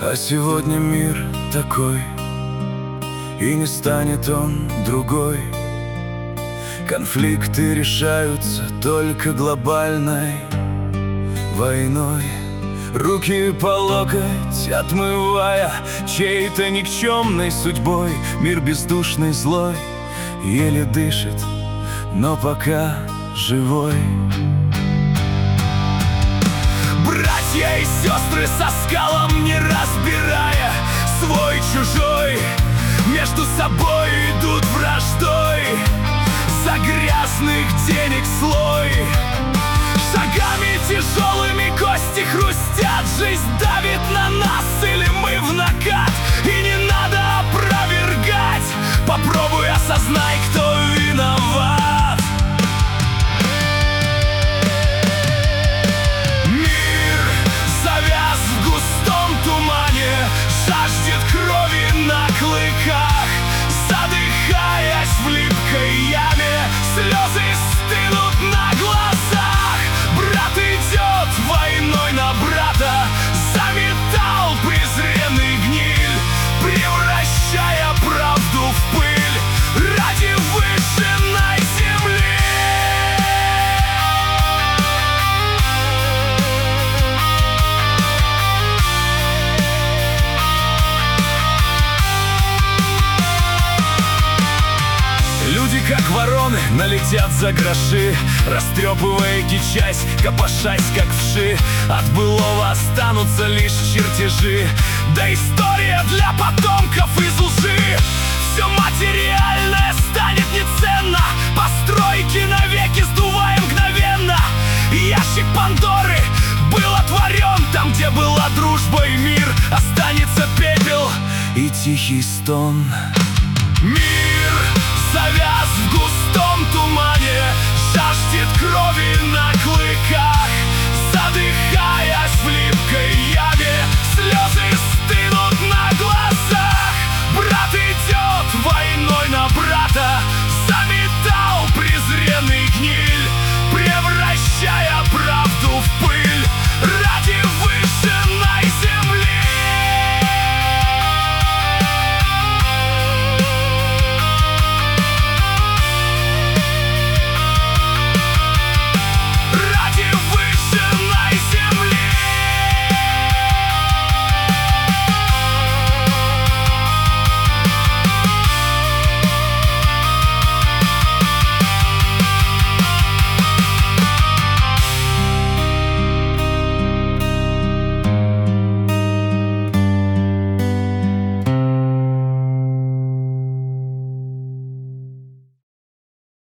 А сегодня мир такой, и не станет он другой. Конфликты решаются только глобальной войной. Руки по локоть отмывая чьей-то никчемной судьбой, мир бездушный, злой, еле дышит, но пока живой. Братья и сестры со скалом не разбирая свой-чужой, между собой идут враждой за грязных денег слой. Шагами тяжелыми кости хрустят, жизнь давит на нас или мы в накат. И не надо опровергать, попробуй осознай, кто виноват. Мир завяз в густом тумане, жаждет крови на клыках. Задыхаясь в липкой яме, слезы стынут на глазах. Брат идет войной на брата, заметал презренный гниль, превращая правду в пыль ради выжженной земли. Люди, как вороны, налетят за гроши, растрепывая кичась, копошась, как вши. От былого останутся лишь чертежи, да история для потомков из лжи. Все материальное станет неценно, постройки навеки сдувая мгновенно. Ящик Пандоры был отворен, там, где была дружба и мир, останется пепел и тихий стон. Мир завяз в густом тумане, жаждет крови на клыках.